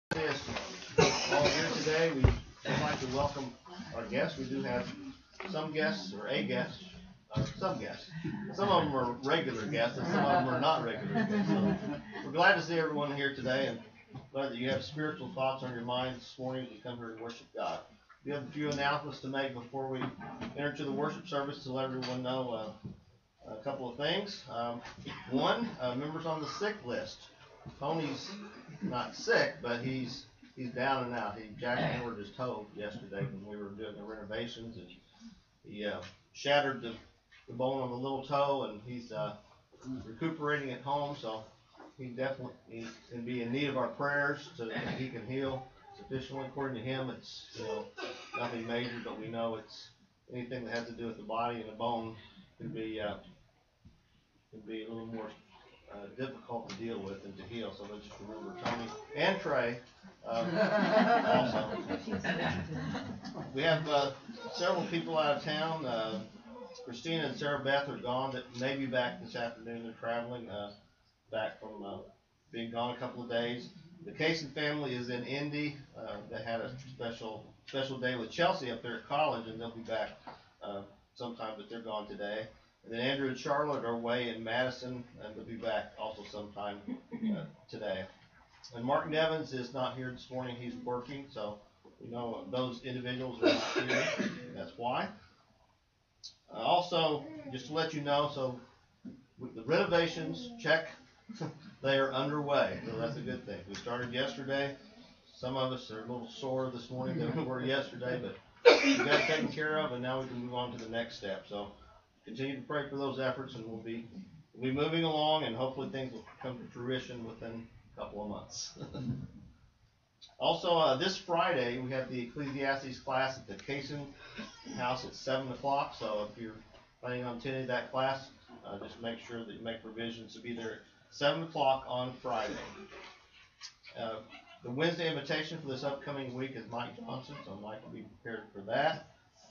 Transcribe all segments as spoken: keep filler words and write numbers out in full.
Yes, all here today. We would like to welcome our guests. We do have some guests, or a guest, uh, some guests. Some of them are regular guests, and some of them are not regular guests. So we're glad to see everyone here today, and glad that you have spiritual thoughts on your mind this morning as you come here to worship God. We have a few announcements to make before we enter to the worship service to let everyone know uh, a couple of things. Um, one, uh, members on the sick list. Tony's not sick, but he's he's down and out. He jackhammered his toe yesterday when we were doing the renovations, and he uh, shattered the, the bone on the little toe, and he's uh, recuperating at home. So he definitely can be in need of our prayers so that he can heal sufficiently. According to him, it's you know nothing major, but we know it's anything that has to do with the body and the bone can be uh, can be a little more Uh, difficult to deal with and to heal. So let's just remember Tony and Trey um, also. We have uh, several people out of town. Uh, Christina and Sarah Beth are gone, that may be back this afternoon. They're traveling uh, back from uh, being gone a couple of days. The Kaysen family is in Indy. Uh, they had a special special day with Chelsea up there at college, and they'll be back uh, sometime, but they're gone today. And then Andrew and Charlotte are away in Madison, and they'll be back also sometime uh, today. And Mark Nevins is not here this morning. He's working, so we know those individuals are not here. That's why. Uh, also, just to let you know, so with the renovations, check, they are underway. So that's a good thing. We started yesterday. Some of us are a little sore this morning than we were yesterday, but we got it taken care of, and now we can move on to the next step. So continue to pray for those efforts, and we'll be we'll be moving along, and hopefully things will come to fruition within a couple of months. Also, uh, this Friday we have the Ecclesiastes class at the Kaysen house at seven o'clock. So if you're planning on attending that class, uh, just make sure that you make provisions to be there at seven o'clock on Friday. Uh, the Wednesday invitation for this upcoming week is Mike Johnson, so Mike will be prepared for that.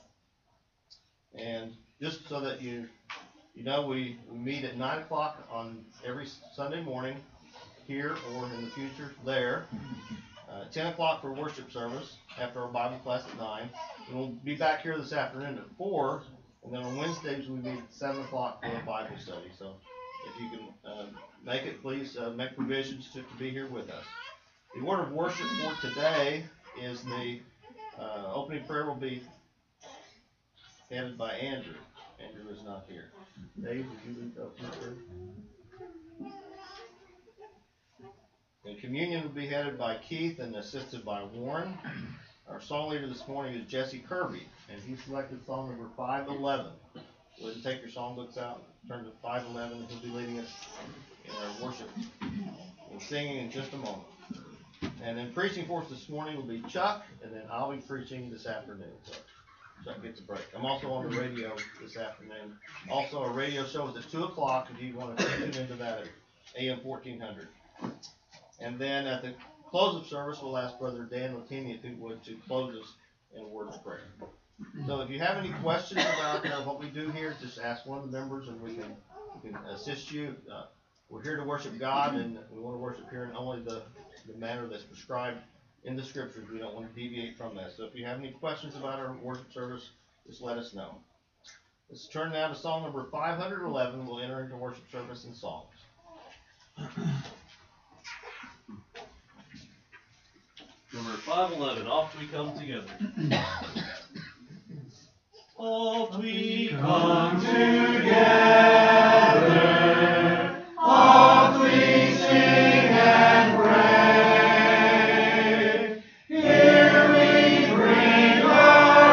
And just so that you you know, we, we meet at nine o'clock on every Sunday morning here or in the future there. Uh, ten o'clock for worship service after our Bible class at nine. And we'll be back here this afternoon at four. And then on Wednesdays we meet at seven o'clock for a Bible study. So if you can uh, make it, please uh, make provisions to, to be here with us. The order of worship for today is the uh, opening prayer will be headed by Andrew. Andrew is not here. Dave, would you lead the opening prayer? And communion will be headed by Keith and assisted by Warren. Our song leader this morning is Jesse Kirby, and he selected song number five eleven. Go ahead and take your songbooks out, turn to five eleven, and he'll be leading us in our worship and singing in just a moment. And then preaching for us this morning will be Chuck, and then I'll be preaching this afternoon. So Chuck gets a break. I'm also on the radio this afternoon. Also, our radio show is at two o'clock if you want to tune into that at A M fourteen hundred. And then at the close of service, we'll ask Brother Dan Latini if he would to close us in a word of prayer. So if you have any questions about uh, what we do here, just ask one of the members and we can, we can assist you. Uh, we're here to worship God, and we want to worship here in only the, the manner that's prescribed in the scriptures. We don't want to deviate from that. So if you have any questions about our worship service, just let us know. Let's turn now to song number five eleven. We'll enter into worship service in songs. Number five eleven, Oft We Come Together. Oft we come together, oft we sing and pray. Here we bring our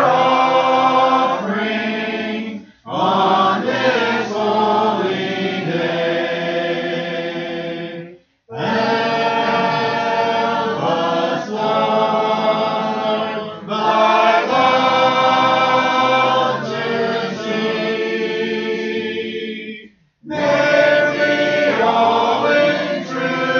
offering on this holy day. Help us, Lord, thy love to see. May we all in truth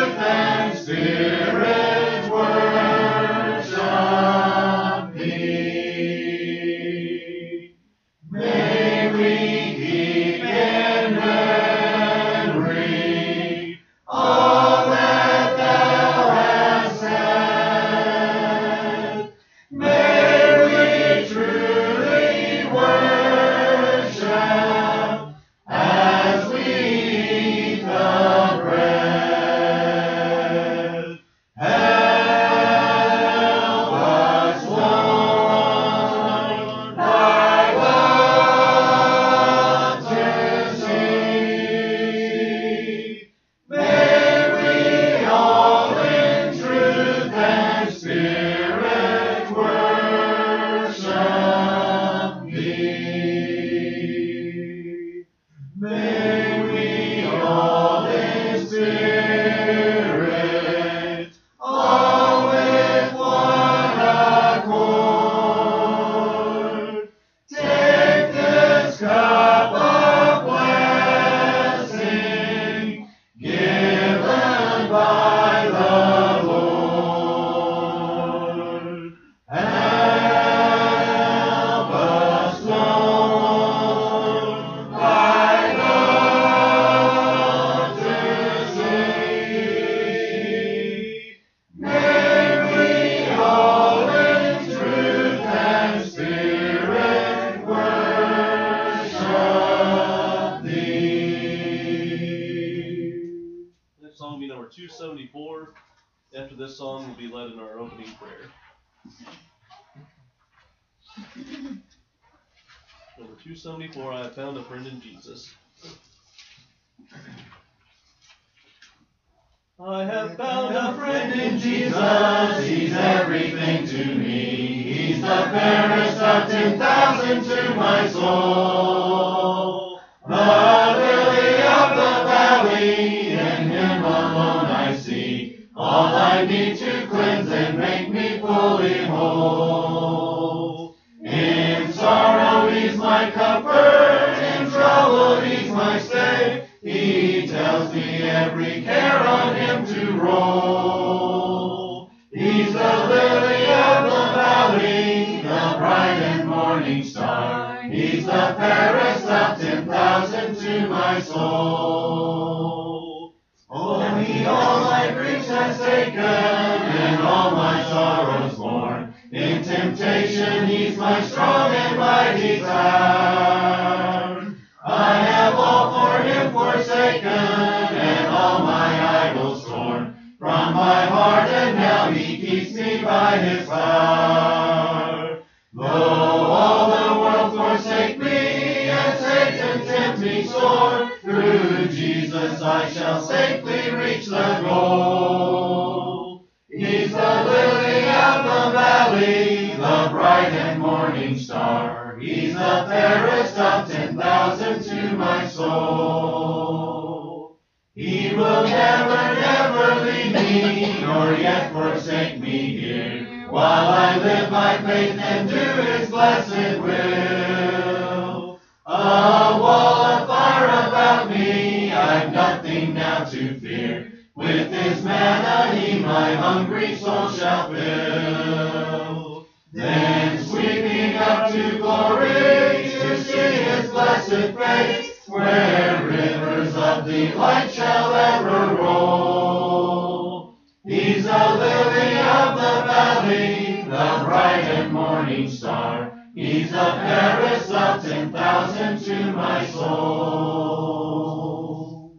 be led in our opening prayer. Number two seventy-four, I have found a friend in Jesus. I have found a friend in Jesus, he's everything to me. He's the fairest of ten thousand to my soul. The lily of the valley, in him alone I see all I need to cleanse and make me fully whole. In sorrow he's my comfort, in trouble he's my stay. He tells me every care on him to roll. He's the lily of the valley, the bright and morning star. He's the fairest of ten thousand to my soul. Oh, he all my griefs has taken, and all my sorrows borne. In temptation he's my strong and mighty tower. I have all for him forsaken, and all my idols torn from my heart, and now he keeps me by his power. Though all the world forsake me, and Satan tempt me sore, through Jesus I shall safely reach the goal. He's the lily of the valley, the bright and morning star. He's the fairest of ten thousand to my soul. He will never, never leave me, nor yet forsake me here, while I live by faith and do his blessed will. A wall of fire about me, I've nothing now to fear. With his manna he my hungry soul shall fill. Then sweeping up to glory, to see his blessed face, where rivers of delight shall ever roll. He's the lily of the valley, the bright and morning star. He's the fairest of ten thousand to my soul.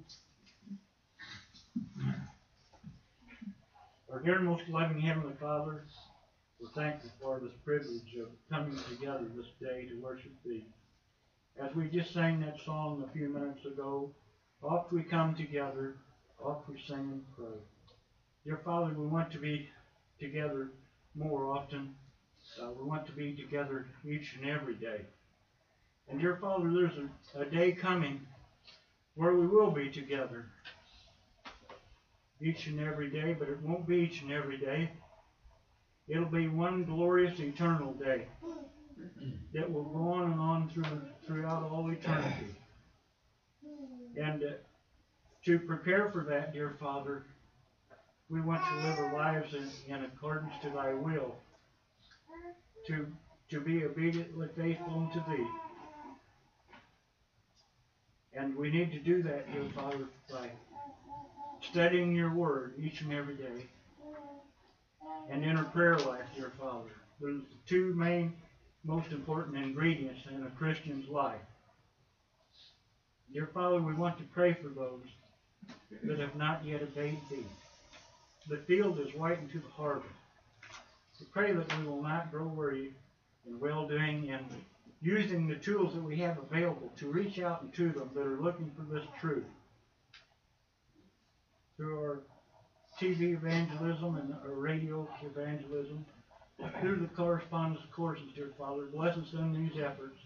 Our dear most loving Heavenly Father, we're thankful for this privilege of coming together this day to worship Thee. As we just sang that song a few minutes ago, oft we come together, oft we sing and pray. Dear Father, we want to be together more often. Uh, we want to be together each and every day. And dear Father, there's a, a day coming where we will be together each and every day, but it won't be each and every day. It'll be one glorious eternal day that will go on and on through, throughout all eternity. And uh, to prepare for that, dear Father, we want to live our lives in, in accordance to Thy will, to, to be obediently faithful unto Thee. And we need to do that, dear Father, by studying Your Word each and every day, and in our prayer life, dear Father. There's the two main, most important ingredients in a Christian's life. Dear Father, we want to pray for those that have not yet obeyed Thee. The field is white unto the harvest. We pray that we will not grow weary in well-doing and using the tools that we have available to reach out to them that are looking for this truth. Through our T V evangelism and our radio evangelism, through the correspondence courses, dear Father, bless us in these efforts.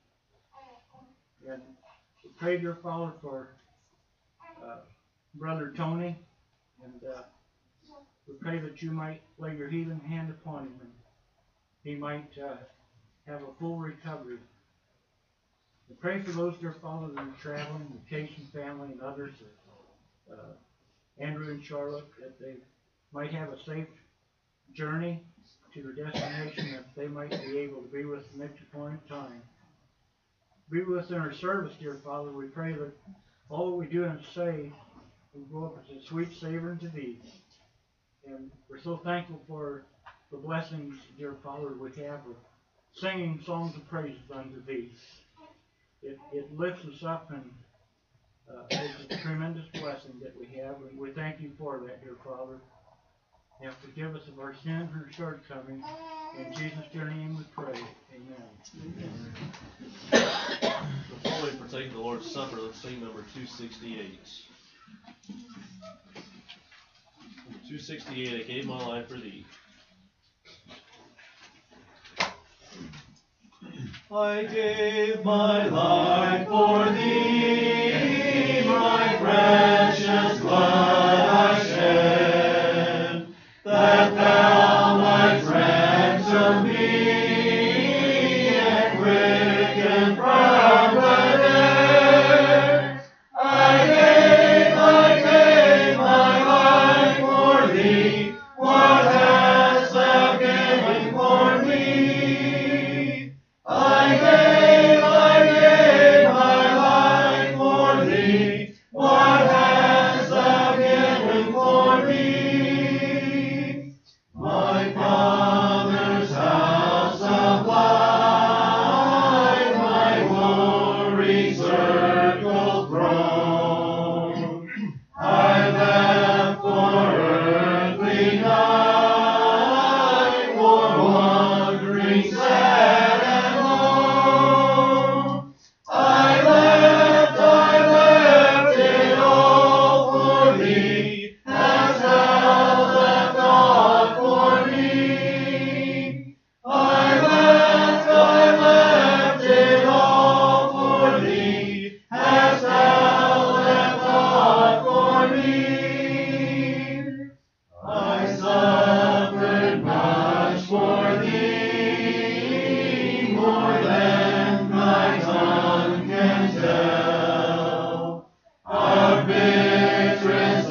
And we pray, dear Father, for uh, Brother Tony, and uh, we pray that You might lay Your healing hand upon him, and he might uh, have a full recovery. We pray for those, dear Father, that are traveling, the Cation family and others, uh, Andrew and Charlotte, that they might have a safe journey to their destination, that they might be able to be with them at the point in time. Be with us in our service, dear Father. We pray that all that we do and say will go up as a sweet savor unto Thee. And we're so thankful for the blessings, dear Father, we have of singing songs of praises unto Thee. It, it lifts us up, and uh, it's a tremendous blessing that we have, and we thank You for that, dear Father. and forgive us of our sins and shortcomings. In Jesus' dear name we pray. Amen. Before we partake of the Lord's Supper, let's sing number two sixty-eight. Number two sixty-eight, I gave my life for thee. I gave my life for thee, my precious blood I shed, that thou mightst ransom me and quicken from the dead. I gave, I gave my life for thee. What hast thou given for me? I gave, I gave my life for thee. What hast thou given for me? My Father's house of life, my glory circled throne. I left for earthly night, for wandering sad and lone. I left, I left it all for thee, as thou left aught for me. I left, I left it all for thee, as thou left aught for me. I suffered much for thee, more than my tongue can tell. Our bitterest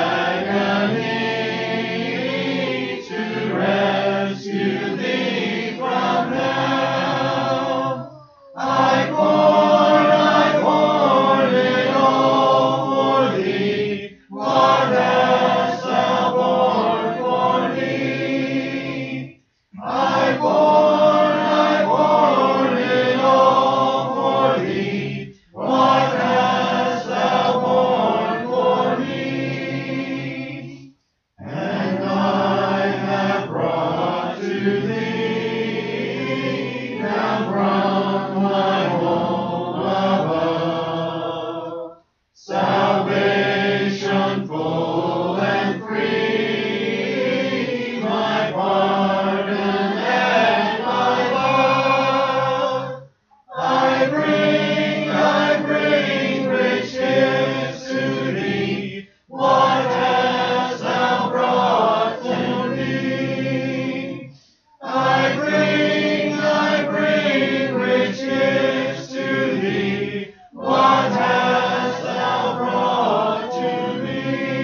agony to rescue thee from hell. I bore, I bore it all for thee. What hast thou borne for me? I bore, I bore it all for thee. What hast thou borne for me? And I have brought to thee, down from my home above, salvation full and free, my pardon and my love. I bring, I bring rich gifts to thee. What hast thou brought to me? I bring, I bring rich gifts to thee. What hast thou brought to me?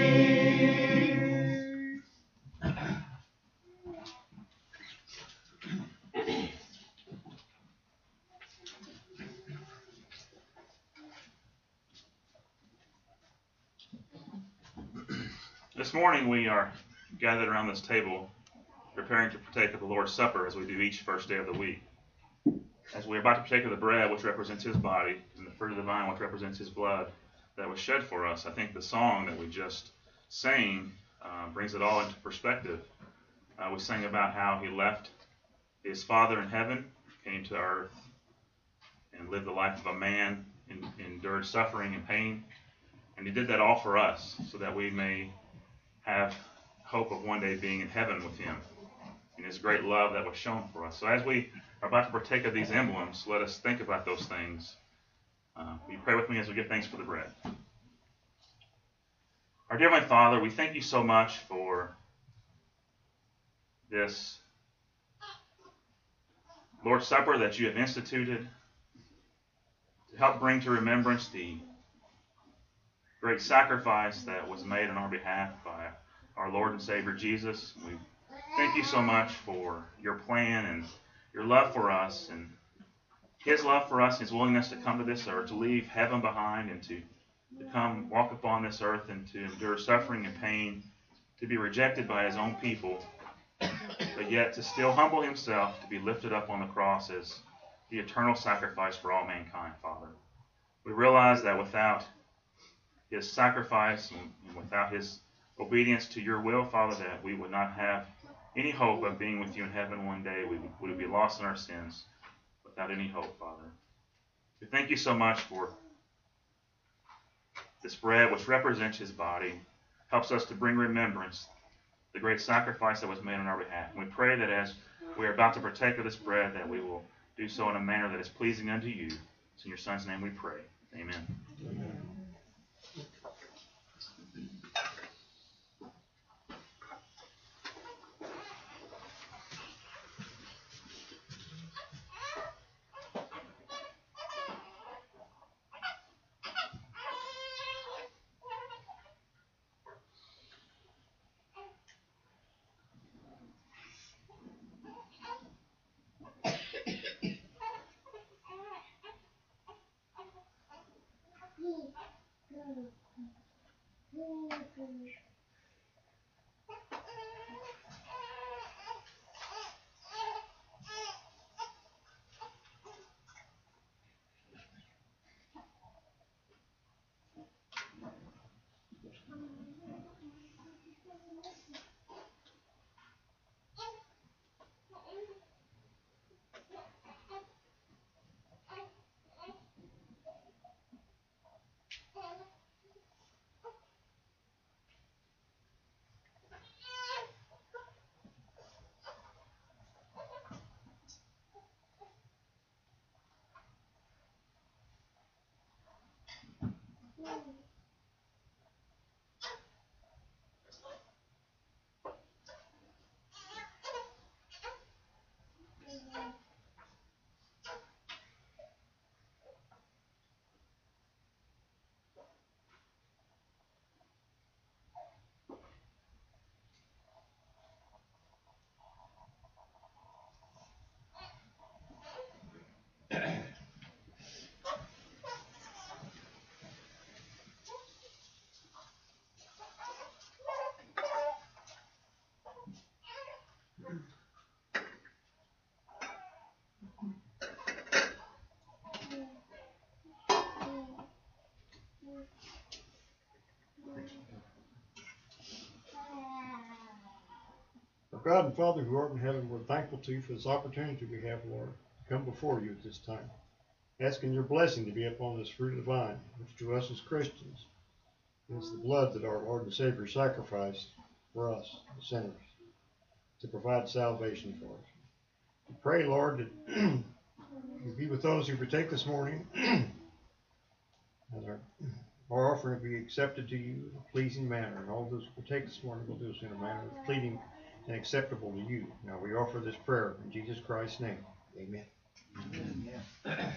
This morning we are gathered around this table preparing to partake of the Lord's Supper as we do each first day of the week. As we are about to partake of the bread, which represents his body, and the fruit of the vine, which represents his blood that was shed for us, I think the song that we just sang uh, brings it all into perspective. Uh, we sang about how he left his Father in heaven, came to earth, and lived the life of a man, and endured suffering and pain. And he did that all for us, so that we may have hope of one day being in heaven with him, and his great love that was shown for us. So as we are about to partake of these emblems, let us think about those things. Uh, will you pray with me as we give thanks for the bread? Our dear Heavenly Father, we thank you so much for this Lord's Supper that you have instituted to help bring to remembrance the great sacrifice that was made on our behalf by our Lord and Savior Jesus. We thank you so much for your plan and your love for us, and his love for us, his willingness to come to this earth, to leave heaven behind and to, to come walk upon this earth and to endure suffering and pain, to be rejected by his own people, but yet to still humble himself, to be lifted up on the cross as the eternal sacrifice for all mankind, Father. We realize that without his sacrifice and without his obedience to your will, Father, that we would not have any hope of being with you in heaven one day. We would be lost in our sins without any hope, Father. We thank you so much for this bread, which represents his body, helps us to bring remembrance the great sacrifice that was made on our behalf. And we pray that as we are about to partake of this bread, that we will do so in a manner that is pleasing unto you. It's in your Son's name we pray. Amen. Amen. Our God and Father who art in heaven, we're thankful to you for this opportunity we have, Lord, to come before you at this time, asking your blessing to be upon this fruit of the vine, which to us as Christians is the blood that our Lord and Savior sacrificed for us, the sinners, to provide salvation for us. We pray, Lord, that you be with those who partake this morning, and our, our offering will be accepted to you in a pleasing manner, and all those who partake this morning will do so in a manner that's pleasing and acceptable to you. Now we offer this prayer in Jesus Christ's name. Amen. Amen.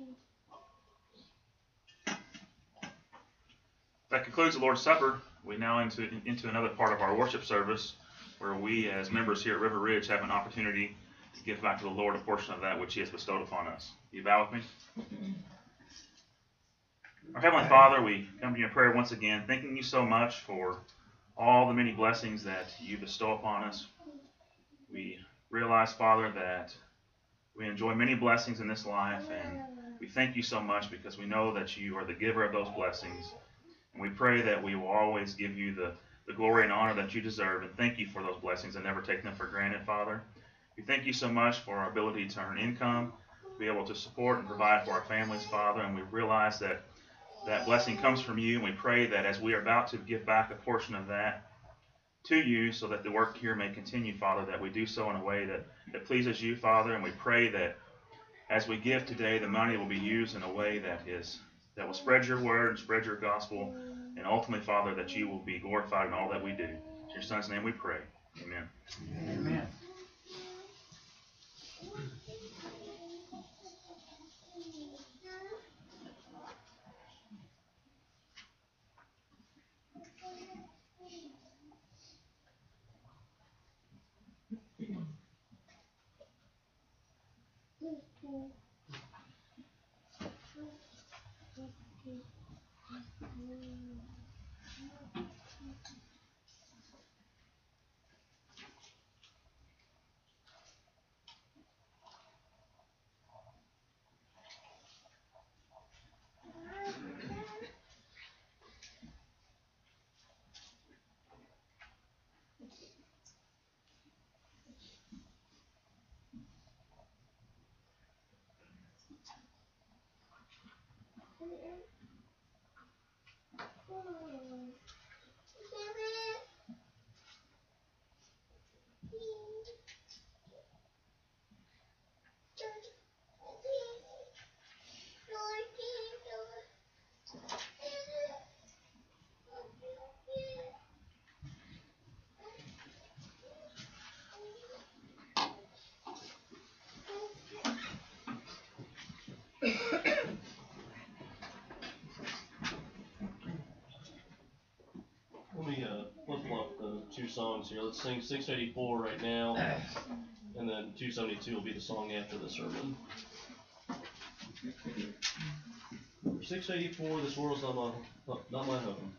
That concludes the Lord's Supper. We now into into another part of our worship service where we as members here at River Ridge have an opportunity to give back to the Lord a portion of that which He has bestowed upon us. You bow with me? Our Heavenly Father, we come to you in prayer once again, thanking you so much for all the many blessings that you bestow upon us. We realize, Father, that we enjoy many blessings in this life, and we thank you so much because we know that you are the giver of those blessings. And we pray that we will always give you the, the glory and honor that you deserve, and thank you for those blessings and never take them for granted, Father. We thank you so much for our ability to earn income, to be able to support and provide for our families, Father, and we realize that that blessing comes from you, and we pray that as we are about to give back a portion of that to you so that the work here may continue, Father, that we do so in a way that, that pleases you, Father, and we pray that as we give today, the money will be used in a way that is that will spread your word and spread your gospel, and ultimately, Father, that you will be glorified in all that we do. In your Son's name we pray. Amen. Amen. Let me uh, flip-flop the two songs here. Let's sing six eighty-four right now, and then two seventy-two will be the song after the sermon. six eighty-four, This World's Not My, not my Home.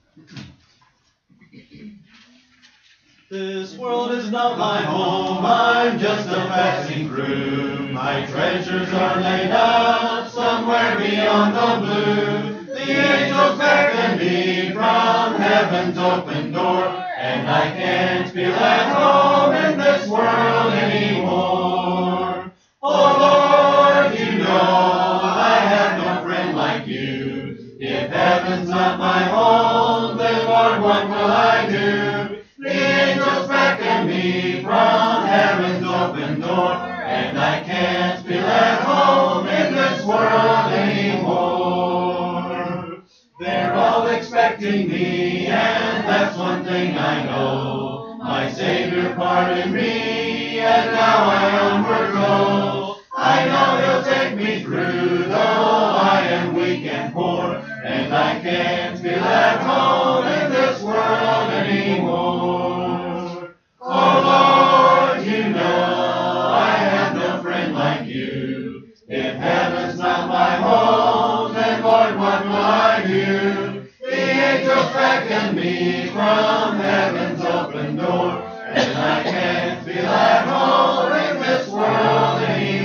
This world is not my home, I'm just a passing through. My treasures are laid up somewhere beyond the blue. The angels beckon me from heaven's open door, and I can't feel at home in this world anymore. Oh Lord, you know I have no friend like you. If heaven's not my home, then Lord, what will I do? The angels beckon me from heaven's open door, and I can't feel at home in this world anymore. They're all expecting me, and that's one thing I know. My Savior pardoned me, and now I onward go. I know He'll take me through, though I am weak and poor, and I can't feel at home in this world anymore. Oh Lord, you know I have no friend like you. If heaven's not my home, then Lord, what will I do? The angels beckon me from heaven's open door, and I can't feel at home in this world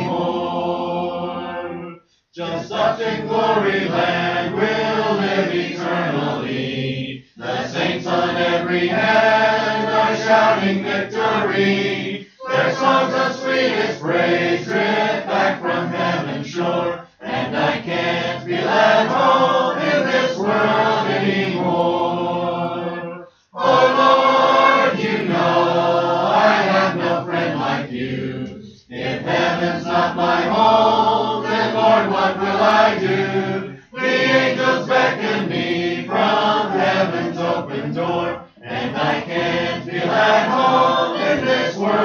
anymore. Just up in glory land we'll live eternally. The saints on every hand are shouting victory. Their songs of sweetest praise drift back from heaven's shore, and I can't feel at home in this world anymore. Oh Lord, you know I have no friend like you. If heaven's not my home, then Lord, what will I do? The angels beckon me from heaven's open door, and I can't feel at home in this world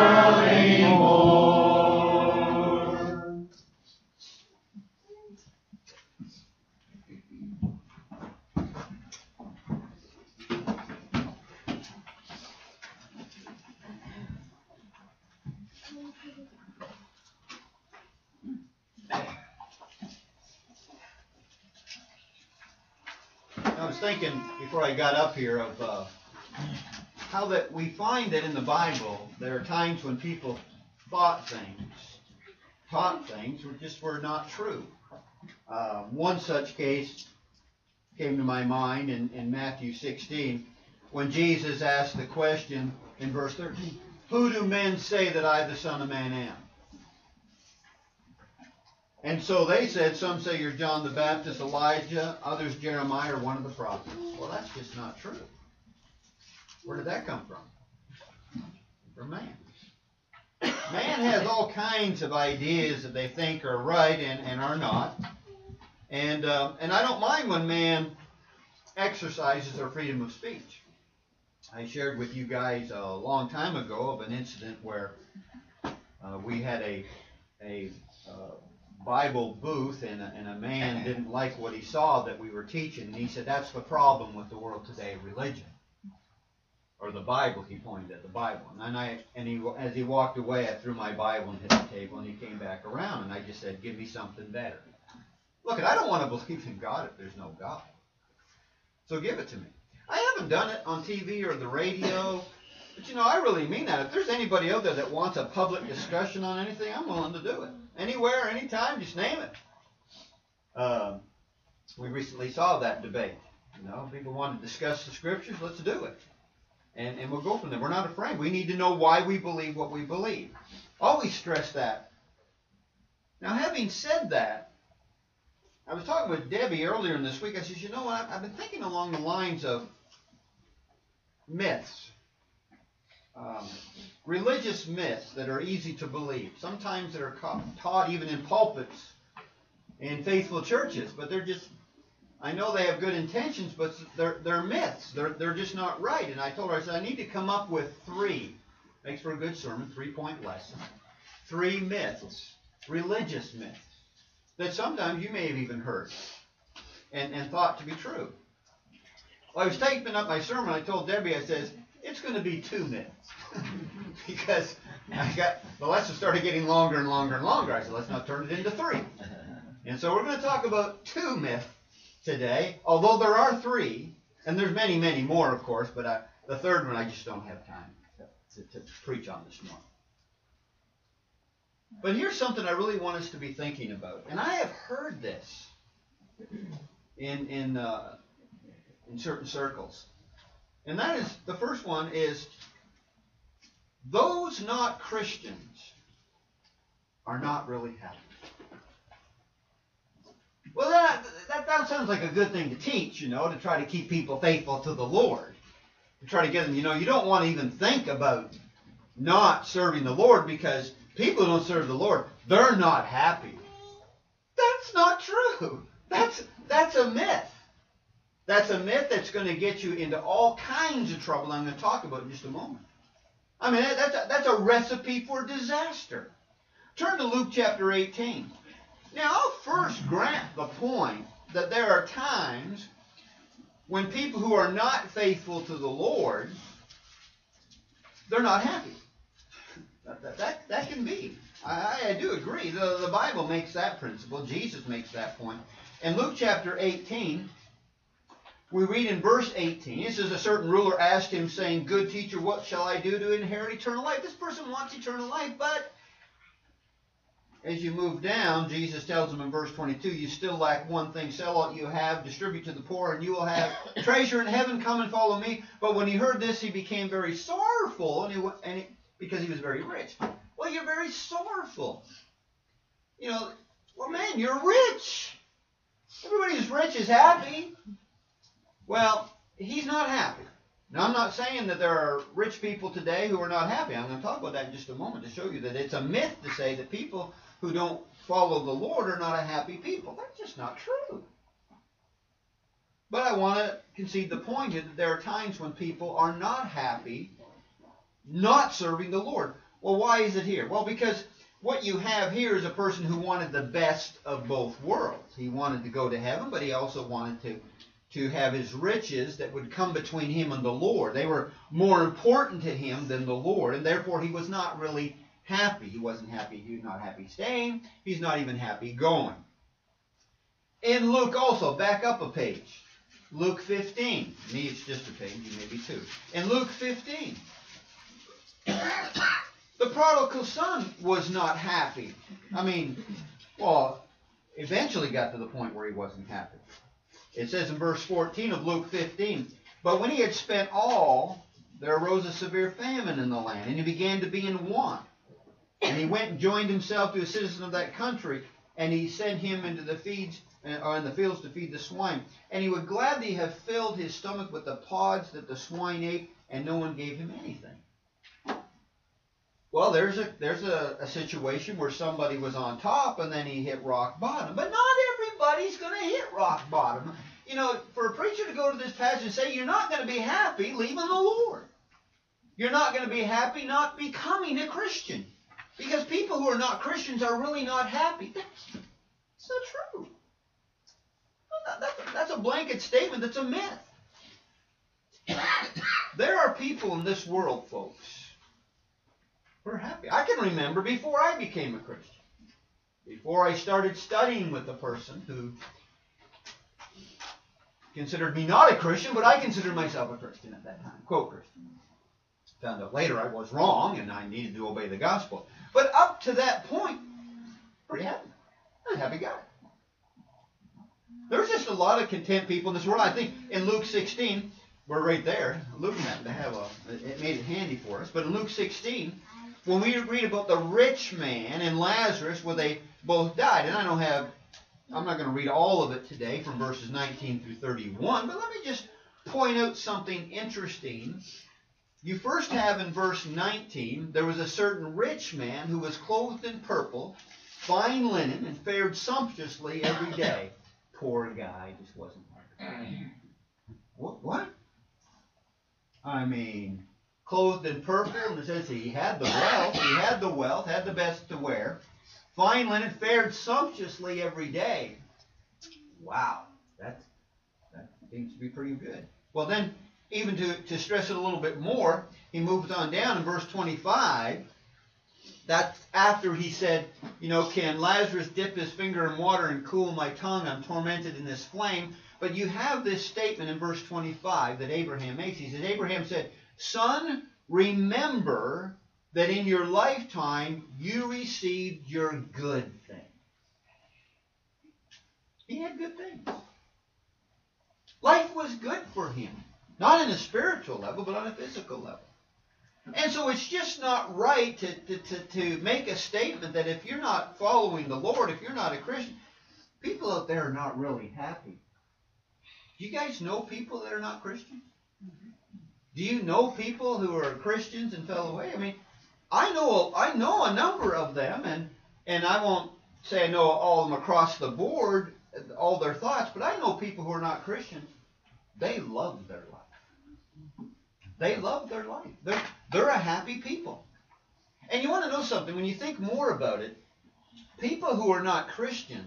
I was thinking before I got up here of uh, how that we find that in the Bible there are times when people thought things, taught things, which just were not true. Uh, one such case came to my mind in, in Matthew sixteen, when Jesus asked the question in verse thirteen, "Who do men say that I, the Son of Man, am?" And so they said, some say you're John the Baptist, Elijah, others Jeremiah, or one of the prophets. Well, that's just not true. Where did that come from? From man. Man has all kinds of ideas that they think are right and, and are not. And, uh, and I don't mind when man exercises their freedom of speech. I shared with you guys a long time ago of an incident where uh, we had a, a uh, Bible booth, and a, and a man didn't like what he saw that we were teaching. And he said, that's the problem with the world today, religion. Or the Bible, he pointed at the Bible. And I, and he, as he walked away, I threw my Bible and hit the table, and he came back around, and I just said, give me something better. Look, I don't want to believe in God if there's no God. So give it to me. I haven't done it on T V or the radio, but you know, I really mean that. If there's anybody out there that wants a public discussion on anything, I'm willing to do it. Anywhere, anytime, just name it. Uh, we recently saw that debate. You know, people want to discuss the scriptures, let's do it. And, and we'll go from there. We're not afraid. We need to know why we believe what we believe. Always stress that. Now, having said that, I was talking with Debbie earlier in this week. I said, you know what, I've been thinking along the lines of myths. Um, religious myths that are easy to believe. Sometimes that are taught even in pulpits in faithful churches, but they're just, I know they have good intentions, but they're, they're myths. They're, they're just not right. And I told her, I said, I need to come up with three. Makes for a good sermon, three-point lesson. Three myths, religious myths, that sometimes you may have even heard and, and thought to be true. Well, I was typing up my sermon. I told Debbie, I says, it's going to be two myths. Because I got the lesson started getting longer and longer and longer. I said, let's not turn it into three. And so we're going to talk about two myths today, although there are three, and there's many, many more, of course, but I, the third one I just don't have time to, to, to preach on this morning. But here's something I really want us to be thinking about, and I have heard this in in uh, in certain circles, and that is, the first one is, those not Christians are not really happy. Well, that, that, that sounds like a good thing to teach, you know, to try to keep people faithful to the Lord. To try to get them, you know, you don't want to even think about not serving the Lord, because people who don't serve the Lord, they're not happy. That's not true. That's, that's a myth. That's a myth that's going to get you into all kinds of trouble I'm going to talk about in just a moment. I mean, that's a, that's a recipe for disaster. Turn to Luke chapter eighteen. Now, I'll first grant the point that there are times when people who are not faithful to the Lord, they're not happy. That, that, that, that can be. I, I do agree. The, the Bible makes that principle. Jesus makes that point. In Luke chapter eighteen, we read in verse eighteen, it says, a certain ruler asked him, saying, good teacher, what shall I do to inherit eternal life? This person wants eternal life, but as you move down, Jesus tells him in verse twenty-two, you still lack one thing. Sell all you have, distribute to the poor, and you will have treasure in heaven. Come and follow me. But when he heard this, he became very sorrowful, and he, and he, because he was very rich. Well, you're very sorrowful. You know, well, man, you're rich. Everybody who's rich is happy. Well, he's not happy. Now, I'm not saying that there are rich people today who are not happy. I'm going to talk about that in just a moment to show you that it's a myth to say that people who don't follow the Lord are not a happy people. That's just not true. But I want to concede the point that there are times when people are not happy, not serving the Lord. Well, why is it here? Well, because what you have here is a person who wanted the best of both worlds. He wanted to go to heaven, but he also wanted to to have his riches that would come between him and the Lord. They were more important to him than the Lord, and therefore he was not really happy. He wasn't happy. He was not happy staying. He's not even happy going. In Luke also, back up a page. Luke fifteen. Me, it's just a page, you maybe two. In Luke fifteen, the prodigal son was not happy. I mean, well, eventually got to the point where he wasn't happy. It says in verse fourteen of Luke fifteen, but when he had spent all, there arose a severe famine in the land, and he began to be in want. And he went and joined himself to a citizen of that country, and he sent him into the feeds, or in the fields to feed the swine. And he would gladly have filled his stomach with the pods that the swine ate, and no one gave him anything. Well, there's a there's a, a situation where somebody was on top, and then he hit rock bottom. But not everybody's going to hit rock bottom. You know, for a preacher to go to this passage and say you're not going to be happy leaving the Lord. You're not going to be happy not becoming a Christian. Because people who are not Christians are really not happy. That's, that's not true. That's a blanket statement. That's a myth. There are people in this world, folks, who are happy. I can remember before I became a Christian, before I started studying with a person who considered me not a Christian, but I considered myself a Christian at that time. Quote Christian. Found out later I was wrong and I needed to obey the gospel. But up to that point, pretty happy. I'm a happy guy. There's just a lot of content people in this world. I think in Luke sixteen, we're right there. Luke happened to have a, it made it handy for us. But in Luke sixteen, when we read about the rich man and Lazarus, where they both died, and I don't have, I'm not going to read all of it today from verses nineteen through thirty-one, but let me just point out something interesting. You first have in verse nineteen, there was a certain rich man who was clothed in purple, fine linen, and fared sumptuously every day. Poor guy, just wasn't happy. What? What? I mean, clothed in purple, and it says he had the wealth, he had the wealth, had the best to wear. Fine linen, fared sumptuously every day. Wow, that's, that seems to be pretty good. Well then, even to, to stress it a little bit more, he moves on down in verse twenty-five. That's after he said, you know, can Lazarus dip his finger in water and cool my tongue? I'm tormented in this flame. But you have this statement in verse twenty-five that Abraham makes. He says, Abraham said, son, remember that in your lifetime you received your good thing. He had good things. Life was good for him. Not on a spiritual level, but on a physical level. And so it's just not right to, to, to, to make a statement that if you're not following the Lord, if you're not a Christian, people out there are not really happy. Do you guys know people that are not Christians? Do you know people who are Christians and fell away? I mean, I know I know a number of them, and, and I won't say I know all of them across the board, all their thoughts, but I know people who are not Christians. They love their life. They love their life. They're, they're a happy people. And you want to know something? When you think more about it, people who are not Christians,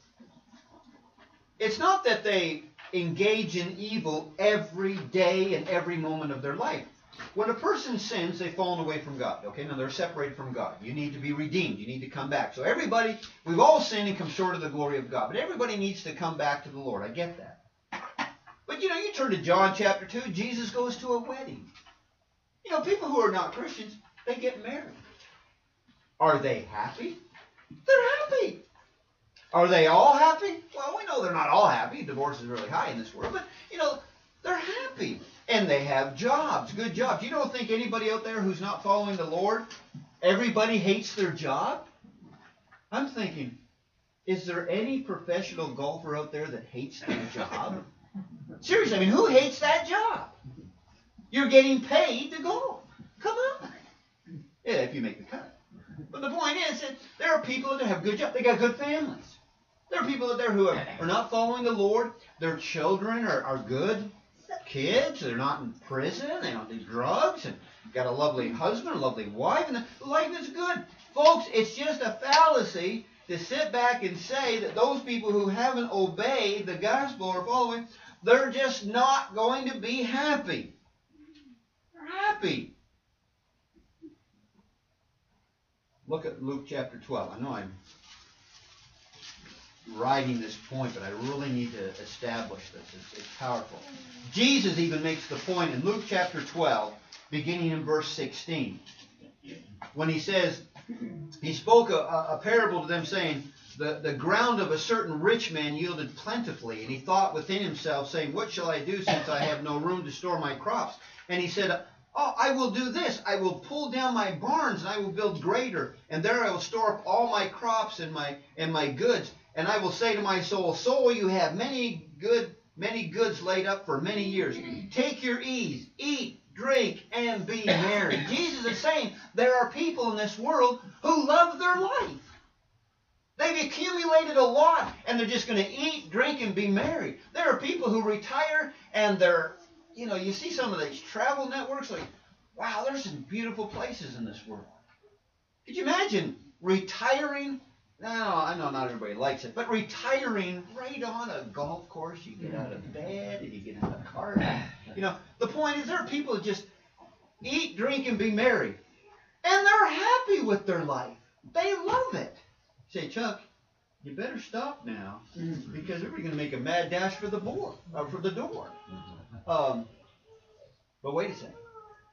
it's not that they engage in evil every day and every moment of their life. When a person sins, they've fallen away from God. Okay, now they're separated from God. You need to be redeemed. You need to come back. So everybody, we've all sinned and come short of the glory of God. But everybody needs to come back to the Lord. I get that. But, you know, you turn to John chapter two, Jesus goes to a wedding. You know, people who are not Christians, they get married. Are they happy? They're happy. Are they all happy? Well, we know they're not all happy. Divorce is really high in this world. But, you know, they're happy. And they have jobs, good jobs. You don't think anybody out there who's not following the Lord, everybody hates their job? I'm thinking, is there any professional golfer out there that hates their job? Seriously, I mean, who hates that job? You're getting paid to golf. Come on. Yeah, if you make the cut. But the point is that there are people that have good jobs. They got good families. There are people out there who are, are not following the Lord. Their children are, are good kids. They're not in prison. They don't do drugs. And got a lovely husband, a lovely wife. And life is good. Folks, it's just a fallacy to sit back and say that those people who haven't obeyed the gospel or following, they're just not going to be happy. They're happy. Look at Luke chapter twelve. I know I'm writing this point, but I really need to establish this. It's, it's powerful. Jesus even makes the point in Luke chapter twelve, beginning in verse sixteen, when he says, he spoke a, a parable to them, saying, the, the ground of a certain rich man yielded plentifully, and he thought within himself, saying, what shall I do, since I have no room to store my crops? And he said, oh, I will do this. I will pull down my barns, and I will build greater, and there I will store up all my crops and my and my goods. And I will say to my soul, soul, you have many good many goods laid up for many years. Take your ease, eat, drink, and be merry. Jesus is saying there are people in this world who love their life. They've accumulated a lot, and they're just going to eat, drink, and be merry. There are people who retire, and they're, you know, you see some of these travel networks, like, wow, there's some beautiful places in this world. Could you imagine retiring? No, I know not everybody likes it, but retiring right on a golf course, you get out of bed, and you get in the car. You know, the point is there are people that just eat, drink, and be merry. And they're happy with their life. They love it. Say, Chuck, you better stop now, because we're going to make a mad dash for the board, or for the door. Um, but wait a second.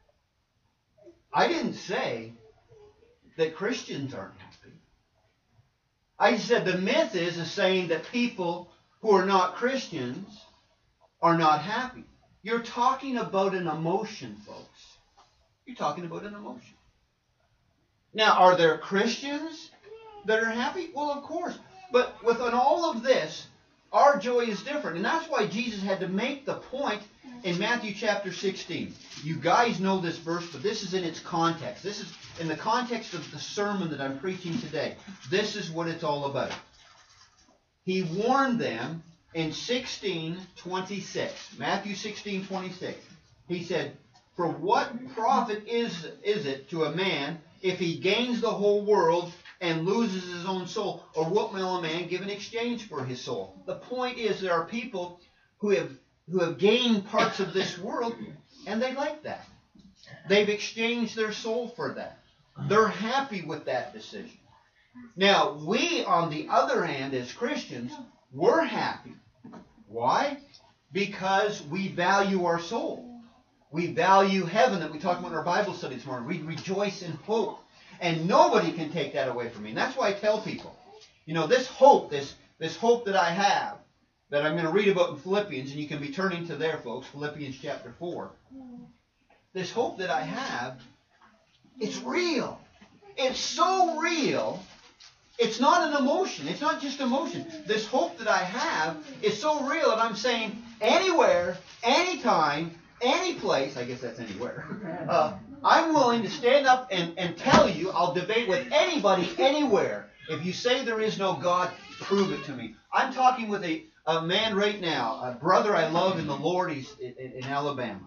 I didn't say that Christians aren't happy. I said the myth is, is saying that people who are not Christians are not happy. You're talking about an emotion, folks. You're talking about an emotion. Now, are there Christians that are happy? Well, of course. But within all of this, our joy is different. And that's why Jesus had to make the point in Matthew chapter sixteen. You guys know this verse, but this is in its context. This is in the context of the sermon that I'm preaching today. This is what it's all about. He warned them in sixteen twenty-six. Matthew sixteen twenty-six. He said, for what profit is, is it to a man if he gains the whole world and loses his own soul? Or what will a man give in exchange for his soul? The point is, there are people who have who have gained parts of this world, and they like that. They've exchanged their soul for that. They're happy with that decision. Now, we, on the other hand, as Christians, we're happy. Why? Because we value our soul. We value heaven that we talked about in our Bible study this morning. We rejoice in hope. And nobody can take that away from me. And that's why I tell people, you know, this hope, this, this hope that I have, that I'm going to read about in Philippians, and you can be turning to there, folks, Philippians chapter four. This hope that I have, it's real. It's so real, it's not an emotion. It's not just emotion. This hope that I have is so real that I'm saying anywhere, anytime, any place, I guess that's anywhere, uh, I'm willing to stand up and, and tell you, I'll debate with anybody, anywhere. If you say there is no God, prove it to me. I'm talking with a, a man right now, a brother I love in the Lord. He's in, in, in Alabama.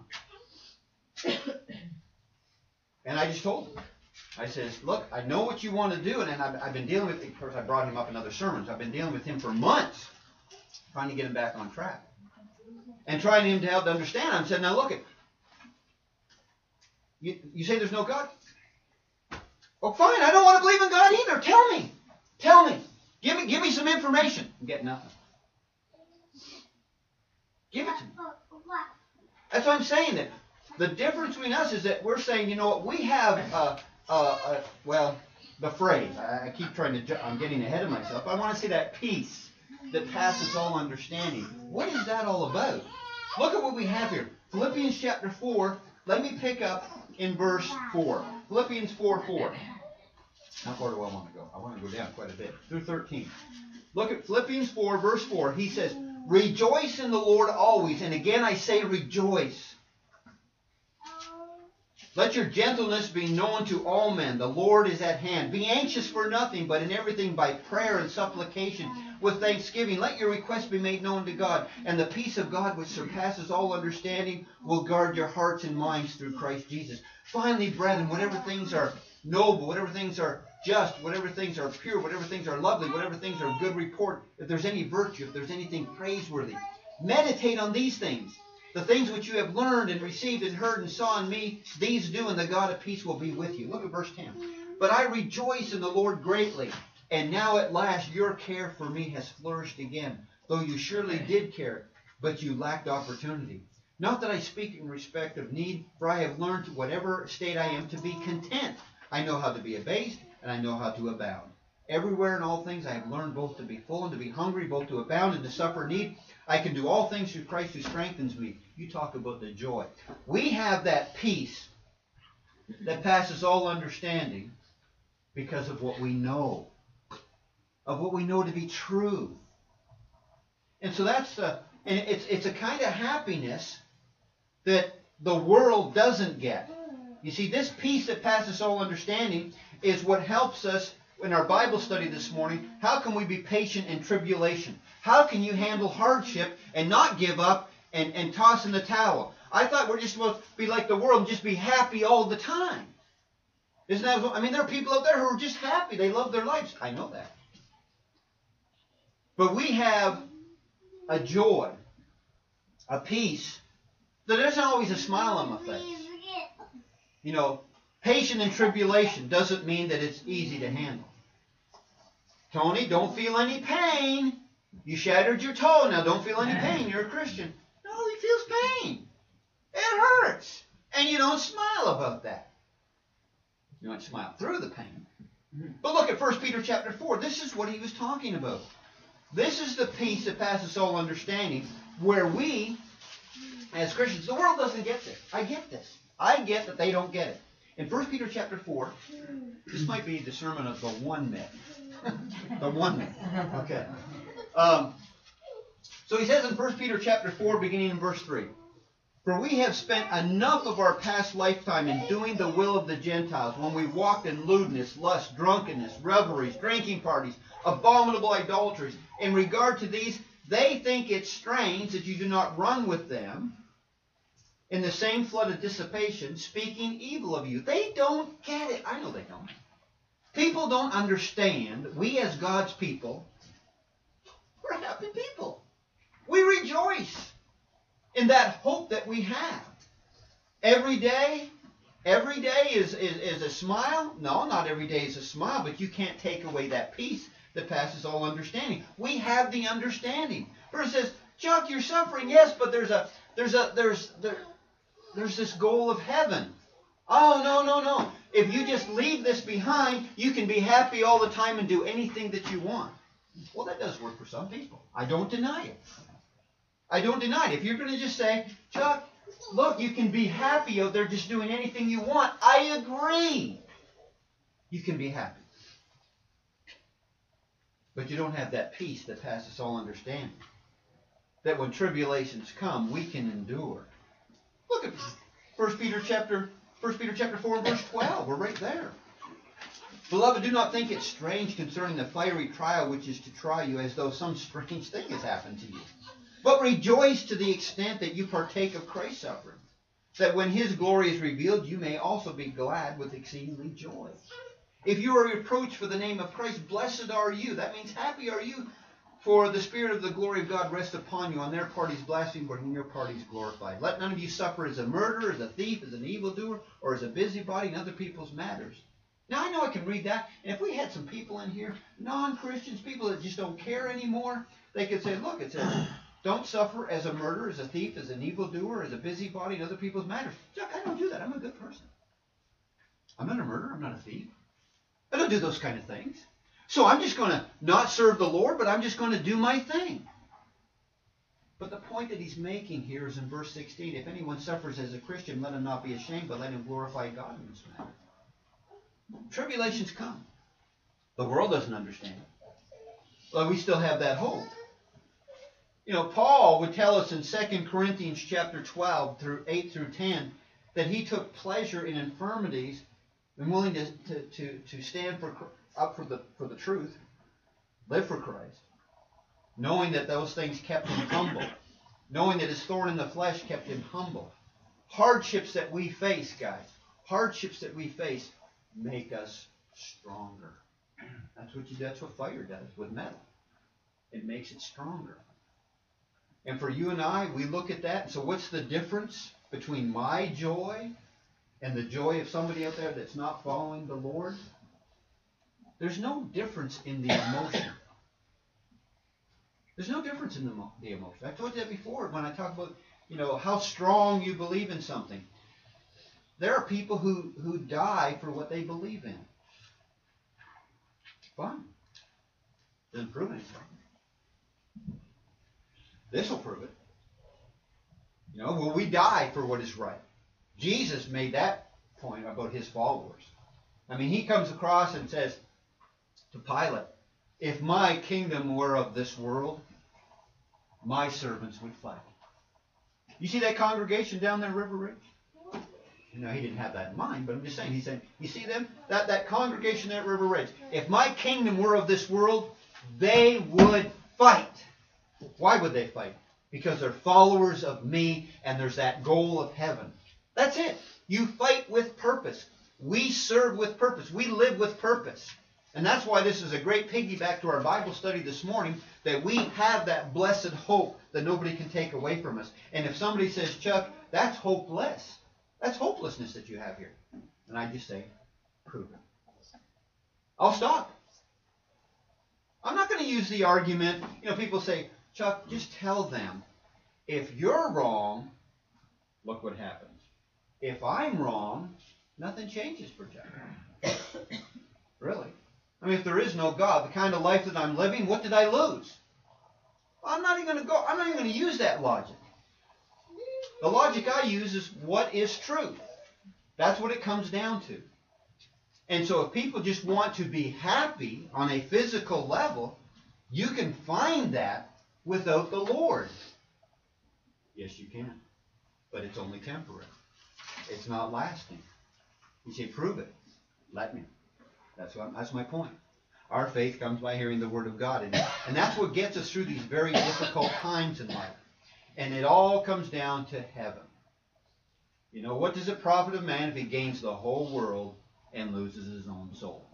And I just told him. I says, look, I know what you want to do. And then I've, I've been dealing with, of course, I brought him up in other sermons. I've been dealing with him for months, trying to get him back on track. And trying him to help to understand. I said, now look, it. You, you say there's no God? Well, fine. I don't want to believe in God either. Tell me. Tell me. Give me, give me some information. I'm getting nothing. Give it to me. That's what I'm saying. That the difference between us is that we're saying, you know what, we have, uh, uh, uh, well, the phrase. I, I keep trying to, ju- I'm getting ahead of myself. I want to say that peace that passes all understanding. What is that all about? Look at what we have here. Philippians chapter four. Let me pick up in verse four. Philippians four four. How far do I want to go? I want to go down quite a bit. Through thirteen. Look at Philippians four, verse four. He says, rejoice in the Lord always. And again I say rejoice. Let your gentleness be known to all men. The Lord is at hand. Be anxious for nothing, but in everything by prayer and supplication with thanksgiving. Let your requests be made known to God. And the peace of God, which surpasses all understanding, will guard your hearts and minds through Christ Jesus. Finally, brethren, whatever things are noble, whatever things are just, whatever things are pure, whatever things are lovely, whatever things are good report, if there's any virtue, if there's anything praiseworthy, meditate on these things. The things which you have learned and received and heard and saw in me, these do, and the God of peace will be with you. Look at verse ten. But I rejoice in the Lord greatly, And now at last your care for me has flourished again, though you surely did care, but you lacked opportunity. Not that I speak in respect of need, for I have learned, whatever state I am, to be content. I know how to be abased, and I know how to abound. Everywhere in all things I have learned both to be full and to be hungry, both to abound and to suffer need. I can do all things through Christ who strengthens me. You talk about the joy. We have that peace that passes all understanding because of what we know, of what we know to be true. And so that's uh, and it's it's a kind of happiness that the world doesn't get. You see, this peace that passes all understanding is what helps us in our Bible study this morning. How can we be patient in tribulation? How can you handle hardship and not give up and, and toss in the towel? I thought we're just supposed to be like the world and just be happy all the time. Isn't that what, I mean, there are people out there who are just happy. They love their lives. I know that. But we have a joy, a peace, that isn't always a smile on my face. You know, patient in tribulation doesn't mean that it's easy to handle. Tony, don't feel any pain. You shattered your toe. Now don't feel any pain. You're a Christian. No, he feels pain. It hurts. And you don't smile about that. You might smile through the pain. But look at First Peter chapter four. This is what he was talking about. This is the peace that passes all understanding, where we, as Christians, the world doesn't get this. I get this. I get that they don't get it. In First Peter chapter four, this might be the sermon of the one myth. The one myth. Okay. Um, so he says in First Peter chapter four, beginning in verse three, "For we have spent enough of our past lifetime in doing the will of the Gentiles, when we walked in lewdness, lust, drunkenness, revelries, drinking parties, abominable idolatries. In regard to these, they think it strange that you do not run with them in the same flood of dissipation, speaking evil of you." They don't get it. I know they don't. People don't understand. We as God's people, we're happy people. We rejoice in that hope that we have. Every day, every day is, is, is a smile. No, not every day is a smile, but you can't take away that peace that passes all understanding. We have the understanding. First it says, Chuck, you're suffering, yes, but there's a there's a there's there, there's this goal of heaven. Oh, no, no, no. If you just leave this behind, you can be happy all the time and do anything that you want. Well, that does work for some people. I don't deny it. I don't deny it. If you're going to just say, Chuck, look, you can be happy out there just doing anything you want, I agree. You can be happy. But you don't have that peace that passes all understanding. That when tribulations come, we can endure. Look at First Peter chapter, First Peter chapter four and verse twelve. We're right there. "Beloved, do not think it strange concerning the fiery trial which is to try you, as though some strange thing has happened to you. But rejoice to the extent that you partake of Christ's suffering, that when his glory is revealed, you may also be glad with exceedingly joy. If you are reproached for the name of Christ, blessed are you." That means happy are you, "for the Spirit of the glory of God rests upon you. On their part he's blasphemed, but in your part he's glorified. Let none of you suffer as a murderer, as a thief, as an evildoer, or as a busybody in other people's matters." Now I know I can read that, and if we had some people in here, non-Christians, people that just don't care anymore, they could say, look, it says, don't suffer as a murderer, as a thief, as an evildoer, as a busybody in other people's matters. Chuck, I don't do that. I'm a good person. I'm not a murderer. I'm not a thief. I don't do those kind of things. So I'm just going to not serve the Lord, but I'm just going to do my thing. But the point that he's making here is in verse sixteen. "If anyone suffers as a Christian, let him not be ashamed, but let him glorify God in this matter." Tribulations come. The world doesn't understand it. But we still have that hope. You know, Paul would tell us in Second Corinthians chapter twelve, through eight through ten, that he took pleasure in infirmities and willing to, to, to, to stand for, up for the, for the truth, live for Christ, knowing that those things kept him humble, knowing that his thorn in the flesh kept him humble. Hardships that we face, guys, hardships that we face make us stronger. That's what you, that's what fire does with metal. It makes it stronger. And for you and I, we look at that. So what's the difference between my joy and the joy of somebody out there that's not following the Lord? There's no difference in the emotion. There's no difference in the, the emotion. I told you that before when I talked about, you know, how strong you believe in something. There are people who, who die for what they believe in. Fine. Doesn't prove anything. This will prove it. You know, will we die for what is right? Jesus made that point about his followers. I mean, he comes across and says to Pilate, if my kingdom were of this world, my servants would fight. You see that congregation down there, River Ridge? You know, he didn't have that in mind, but I'm just saying, he's saying, you see them? That, that congregation there at River Ridge. If my kingdom were of this world, they would fight. Why would they fight? Because they're followers of me, and there's that goal of heaven. That's it. You fight with purpose. We serve with purpose. We live with purpose. And that's why this is a great piggyback to our Bible study this morning, that we have that blessed hope that nobody can take away from us. And if somebody says, Chuck, that's hopeless, that's hopelessness that you have here. And I just say, prove it. I'll stop. I'm not going to use the argument, you know, people say, Chuck, just tell them, if you're wrong, look what happens. If I'm wrong, nothing changes for Chuck. Really? I mean, if there is no God, the kind of life that I'm living, what did I lose? Well, I'm not even going to go, I'm not even going to use that logic. The logic I use is what is truth. That's what it comes down to. And so if people just want to be happy on a physical level, you can find that without the Lord. Yes, you can. But it's only temporary. It's not lasting. You say, prove it. Let me. That's what, that's my point. Our faith comes by hearing the Word of God. And, and that's what gets us through these very difficult times in life. And it all comes down to heaven. You know, what does it profit a man if he gains the whole world and loses his own soul?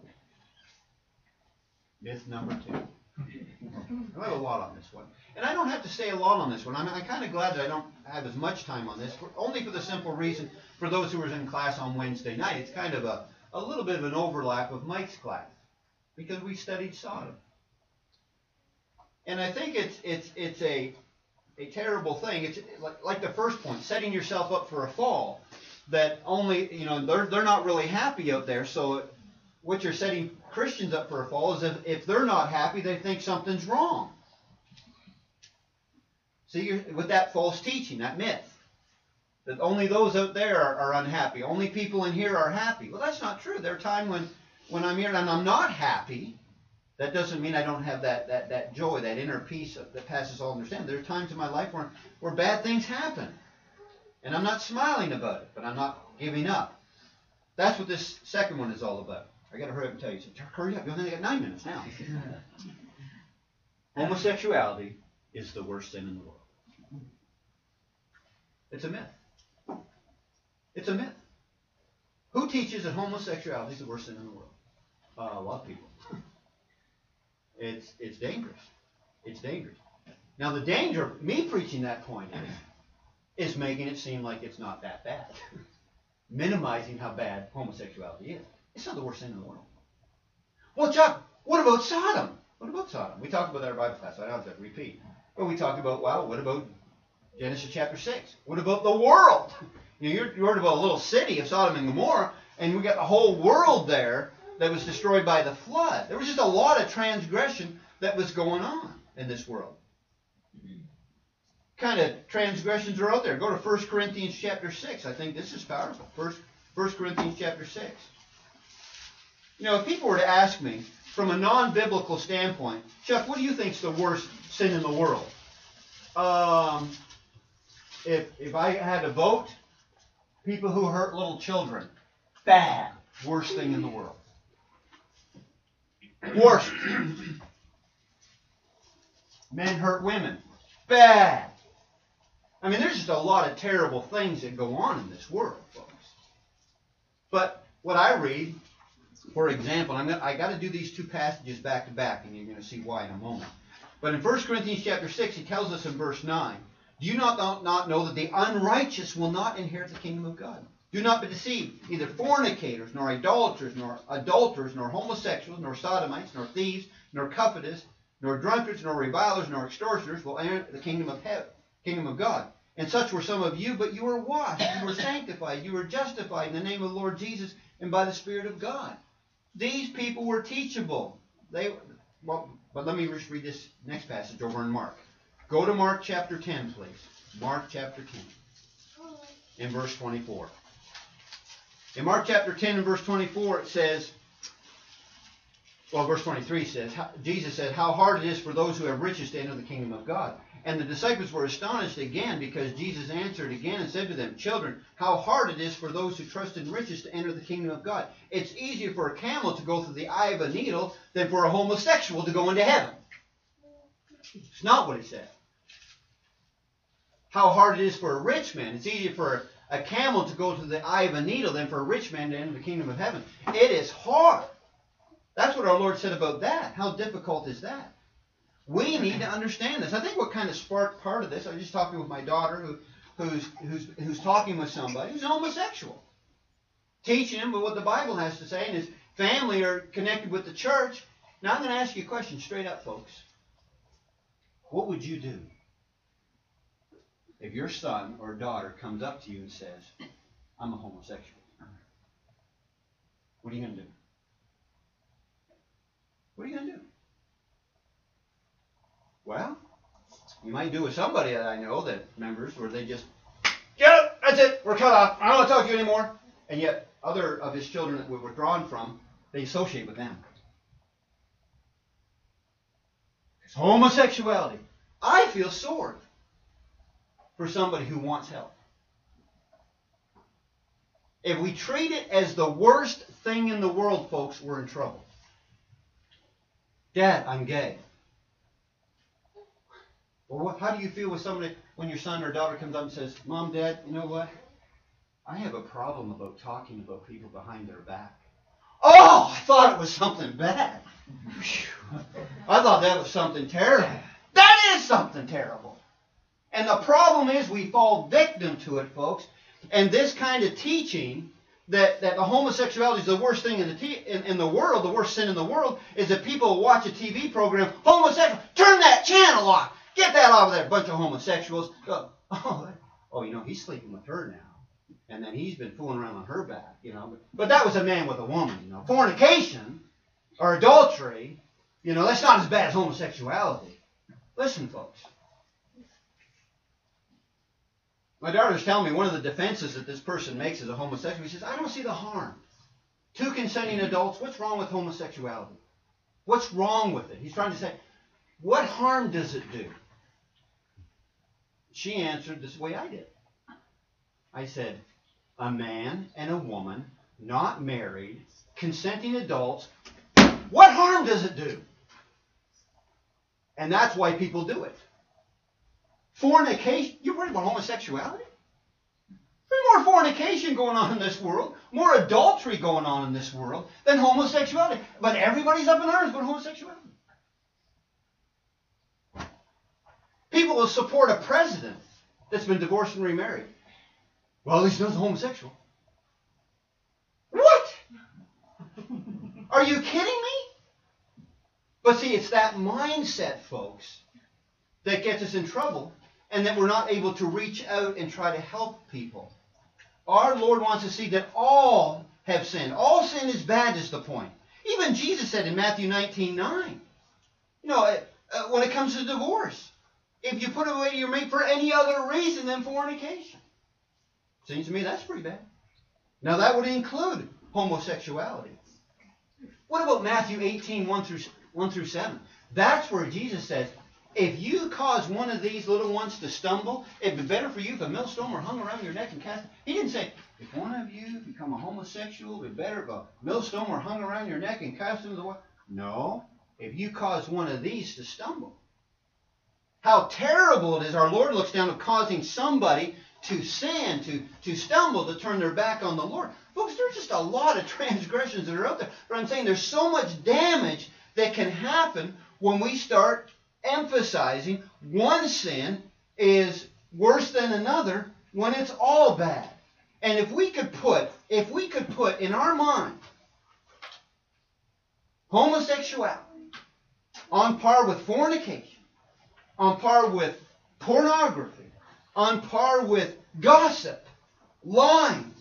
Myth number two. I have a lot on this one. And I don't have to say a lot on this one. I mean, I'm kind of glad that I don't have as much time on this, for, only for the simple reason, for those who were in class on Wednesday night, it's kind of a, a little bit of an overlap with Mike's class, because we studied Sodom. And I think it's it's it's a a terrible thing. It's like, like the first point, setting yourself up for a fall. That only, you know, they're they're not really happy out there. So what you're setting Christians up for a fall is if, if they're not happy, they think something's wrong. See, you're, with that false teaching, that myth, that only those out there are, are unhappy. Only people in here are happy. Well, that's not true. There are times when, when I'm here and I'm not happy. That doesn't mean I don't have that, that, that joy, that inner peace that passes all understanding. There are times in my life where, where bad things happen. And I'm not smiling about it, but I'm not giving up. That's what this second one is all about. I got to hurry up and tell you. So hurry up. You only got nine minutes now. Homosexuality is the worst sin in the world. It's a myth. It's a myth. Who teaches that homosexuality is the worst sin in the world? Uh, a lot of people. It's it's dangerous. It's dangerous. Now the danger of me preaching that point is, is making it seem like it's not that bad. Minimizing how bad homosexuality is. It's not the worst sin in the world. Well, Chuck, what about Sodom? What about Sodom? We talked about that in our Bible class, so I don't have to repeat. But we talked about, well, what about Genesis chapter six? What about the world? You know, you're, you're worried about a little city of Sodom and Gomorrah, and we got the whole world there that was destroyed by the flood. There was just a lot of transgression that was going on in this world. Kind of transgressions are out there. Go to First Corinthians chapter six. I think this is powerful. First, First Corinthians chapter six. You know, if people were to ask me, from a non-biblical standpoint, Chuck, what do you think is the worst sin in the world? Um, if if I had to vote, people who hurt little children, bad, worst thing in the world. Worst. Men hurt women, bad. I mean, there's just a lot of terrible things that go on in this world, folks. But what I read, for example, I'm gonna, I got to do these two passages back to back, and you're going to see why in a moment. But in First Corinthians chapter six, he tells us in verse nine, do you not, not know that the unrighteous will not inherit the kingdom of God? Do not be deceived. Neither fornicators, nor idolaters, nor adulterers, nor homosexuals, nor sodomites, nor thieves, nor covetous, nor drunkards, nor revilers, nor extortioners will enter the kingdom of heaven, kingdom of God. And such were some of you, but you were washed, you were sanctified, you were justified in the name of the Lord Jesus and by the Spirit of God. These people were teachable. They, well, but let me just read this next passage over in Mark. Go to Mark chapter ten, please. Mark chapter ten, in verse twenty-four. In Mark chapter ten and verse twenty-four, it says, well, verse twenty-three says, Jesus said, how hard it is for those who have riches to enter the kingdom of God. And the disciples were astonished again, because Jesus answered again and said to them, children, how hard it is for those who trust in riches to enter the kingdom of God. It's easier for a camel to go through the eye of a needle than for a homosexual to go into heaven. It's not what he said. How hard it is for a rich man. It's easier for a camel to go through the eye of a needle than for a rich man to enter the kingdom of heaven. It is hard. That's what our Lord said about that. How difficult is that? We need to understand this. I think what kind of sparked part of this, I was just talking with my daughter who, who's, who's, who's talking with somebody who's homosexual. Teaching him what the Bible has to say, and his family are connected with the church. Now I'm going to ask you a question straight up, folks. What would you do if your son or daughter comes up to you and says, I'm a homosexual? What are you going to do? What are you going to do? Well, you might do with somebody that I know, that members, where they just, get up, that's it, we're cut off, I don't want to talk to you anymore. And yet, other of his children that we're withdrawn from, they associate with them. It's homosexuality. I feel sorry for somebody who wants help. If we treat it as the worst thing in the world, folks, we're in trouble. Dad, I'm gay. Well, what, how do you feel with somebody when your son or daughter comes up and says, Mom, Dad, you know what? I have a problem about talking about people behind their back. Oh, I thought it was something bad. I thought that was something terrible. That is something terrible. And the problem is we fall victim to it, folks. And this kind of teaching that, that the homosexuality is the worst thing in the, t in, in the world, the worst sin in the world, is that people watch a T V program, homosexual, turn that channel off. Get that off of there, bunch of homosexuals. Go, oh, oh, you know, he's sleeping with her now. And then he's been fooling around on her back, you know. But, but that was a man with a woman, you know. Fornication or adultery, you know, that's not as bad as homosexuality. Listen, folks. My daughter's telling me one of the defenses that this person makes as a homosexual, he says, I don't see the harm. Two consenting adults, what's wrong with homosexuality? What's wrong with it? He's trying to say, what harm does it do? She answered this way I did. I said, a man and a woman, not married, consenting adults, what harm does it do? And that's why people do it. Fornication, you're worried about homosexuality? There's more fornication going on in this world, more adultery going on in this world than homosexuality. But everybody's up in arms about homosexuality. People will support a president that's been divorced and remarried. Well, at least he's not homosexual. What? Are you kidding me? But see, it's that mindset, folks, that gets us in trouble, and that we're not able to reach out and try to help people. Our Lord wants to see that all have sinned. All sin is bad is the point. Even Jesus said in Matthew nineteen nine, you know, uh, when it comes to divorce, if you put away your mate for any other reason than fornication. Seems to me that's pretty bad. Now that would include homosexuality. What about Matthew eighteen, one through seven? That's where Jesus says, if you cause one of these little ones to stumble, it'd be better for you if a millstone were hung around your neck and cast. He didn't say, if one of you become a homosexual, it'd be better if a millstone were hung around your neck and cast into the water. No, if you cause one of these to stumble. How terrible it is. Our Lord looks down at causing somebody to sin, to, to stumble, to turn their back on the Lord. Folks, there's just a lot of transgressions that are out there. But I'm saying there's so much damage that can happen when we start emphasizing one sin is worse than another when it's all bad. And if we could put, if we could put in our mind homosexuality on par with fornication, on par with pornography, on par with gossip, lying,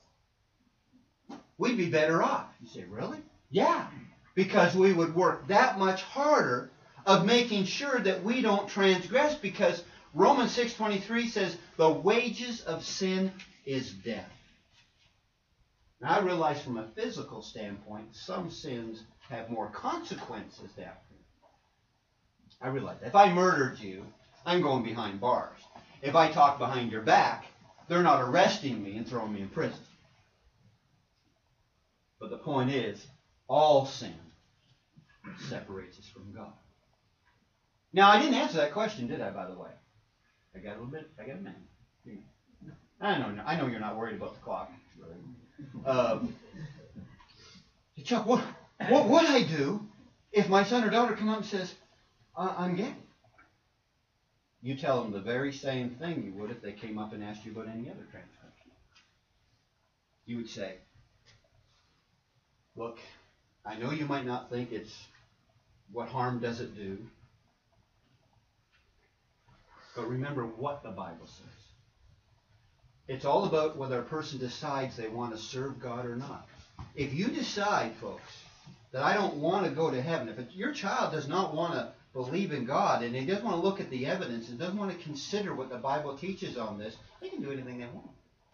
we'd be better off. You say, really? Yeah. Because we would work that much harder of making sure that we don't transgress, because Romans six twenty-three says the wages of sin is death. Now I realize from a physical standpoint, some sins have more consequences than that. I realize that. If I murdered you, I'm going behind bars. If I talk behind your back, they're not arresting me and throwing me in prison. But the point is, all sin separates us from God. Now, I didn't answer that question, did I, by the way? I got a little bit, I got a minute. I know, I know you're not worried about the clock. Um, Chuck, what, what would I do if my son or daughter come up and says, I'm gay? You tell them the very same thing you would if they came up and asked you about any other transgression. You would say, look, I know you might not think it's what harm does it do, but remember what the Bible says. It's all about whether a person decides they want to serve God or not. If you decide, folks, that I don't want to go to heaven, if it, your child does not want to believe in God and he doesn't want to look at the evidence and doesn't want to consider what the Bible teaches on this, they can do anything they want.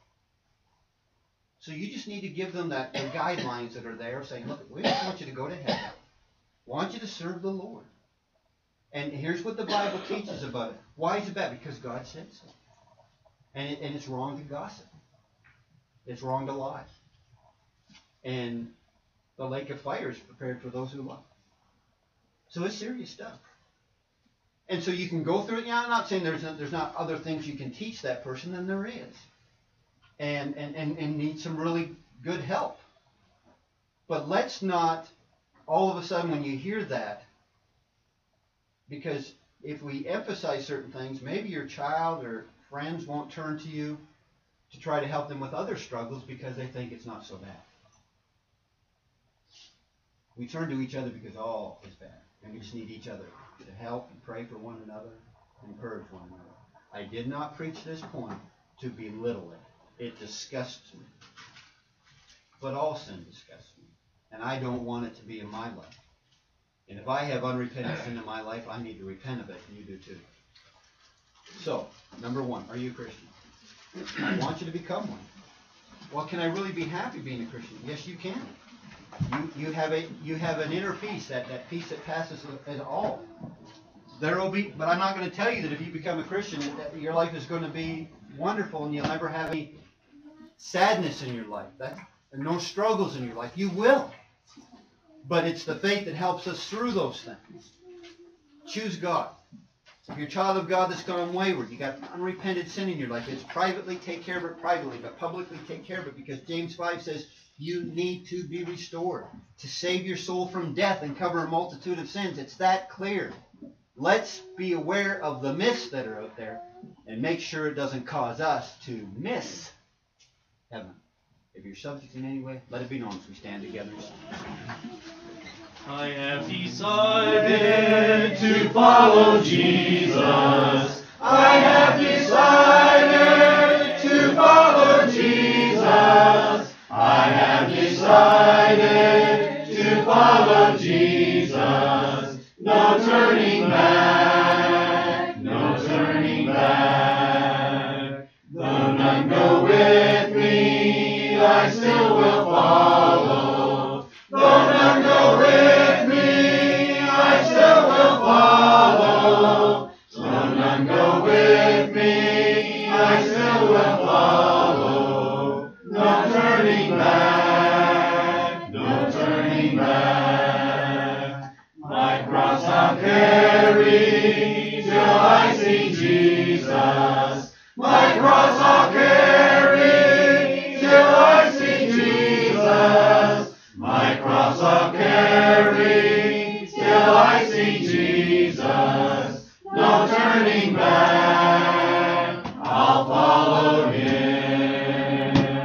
So you just need to give them that, the guidelines that are there, saying, look, we don't want you to go to heaven. We want you to serve the Lord. And here's what the Bible teaches about it. Why is it bad? Because God said so. And, it, and it's wrong to gossip. It's wrong to lie. And the lake of fire is prepared for those who love. So it's serious stuff. And so you can go through it. Yeah, I'm not saying there's not, there's not other things you can teach that person, than there is. And, and, and, and need some really good help. But let's not, all of a sudden when you hear that, because if we emphasize certain things, maybe your child or friends won't turn to you to try to help them with other struggles because they think it's not so bad. We turn to each other because all is bad. And we just need each other to help and pray for one another and encourage one another. I did not preach this point to belittle it. It disgusts me. But all sin disgusts me. And I don't want it to be in my life. And if I have unrepentant sin in my life, I need to repent of it, and you do too. So, number one, are you a Christian? I want you to become one. Well, can I really be happy being a Christian? Yes, you can. You, you have a you have an inner peace, that, that peace that passes it all. There will be, but I'm not going to tell you that if you become a Christian, that your life is going to be wonderful and you'll never have any sadness in your life, that, and no struggles in your life. You will. But it's the faith that helps us through those things. Choose God. If you're a child of God that's gone wayward, you got unrepented sin in your life, it's privately, take care of it privately, but publicly take care of it, because James five says you need to be restored to save your soul from death and cover a multitude of sins. It's that clear. Let's be aware of the myths that are out there and make sure it doesn't cause us to miss heaven. If you're subject in any way, let it be known as we stand together. I have decided to follow Jesus. I have decided to follow Jesus. I have decided to follow Jesus. No turning back, no turning back. Though none go with me, I still will follow. Though none go with me, I still will follow. Though none go with me, I still will follow. No turning back, no turning back. My cross I'll carry till I see Jesus. My cross I'll carry till I see Jesus. My cross I'll carry till I see Jesus. No turning back, I'll follow Him.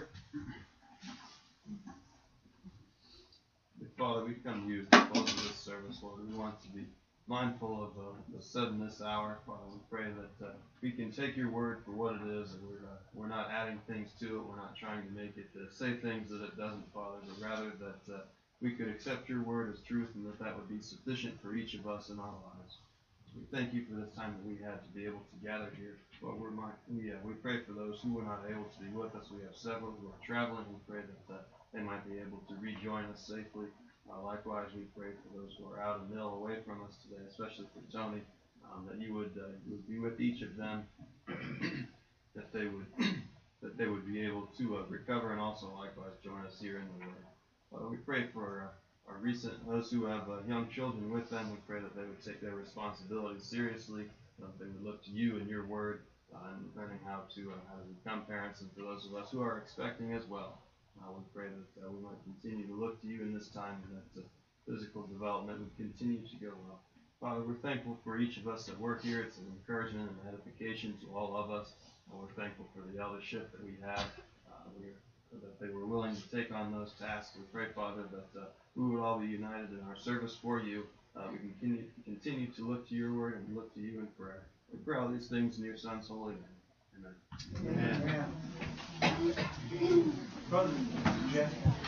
Father, we come to you at the close of this service, Lord. We want to be mindful of uh, the said in this hour. Father, we pray that uh, we can take your word for what it is, and we're, uh, we're not adding things to it. We're not trying to make it uh, say things that it doesn't, Father, but rather that uh, we could accept your word as truth, and that that would be sufficient for each of us in our lives. We thank you for this time that we had to be able to gather here. But we're my, we, uh, we pray for those who were not able to be with us. We have several who are traveling. We pray that uh, they might be able to rejoin us safely. Uh, likewise, we pray for those who are out and ill away from us today, especially for Tony, um, that you would, uh, you would be with each of them, that they would that they would be able to uh, recover, and also likewise join us here in the Word. Uh, we pray for uh, our recent those who have uh, young children with them. We pray that they would take their responsibilities seriously, that they would look to you and your Word, uh, and learning how to uh, how to become parents, and for those of us who are expecting as well. Uh, we pray that uh, we might continue to look to you in this time, and that uh, physical development would continue to go well. Father, we're thankful for each of us that work here. It's an encouragement and edification to all of us. And we're thankful for the eldership that we have, uh, we're, that they were willing to take on those tasks. We pray, Father, that uh, we would all be united in our service for you. Uh, we can continue, continue to look to your word and look to you in prayer. We pray all these things in your Son's holy name. Amen. Amen. Brother Jeff.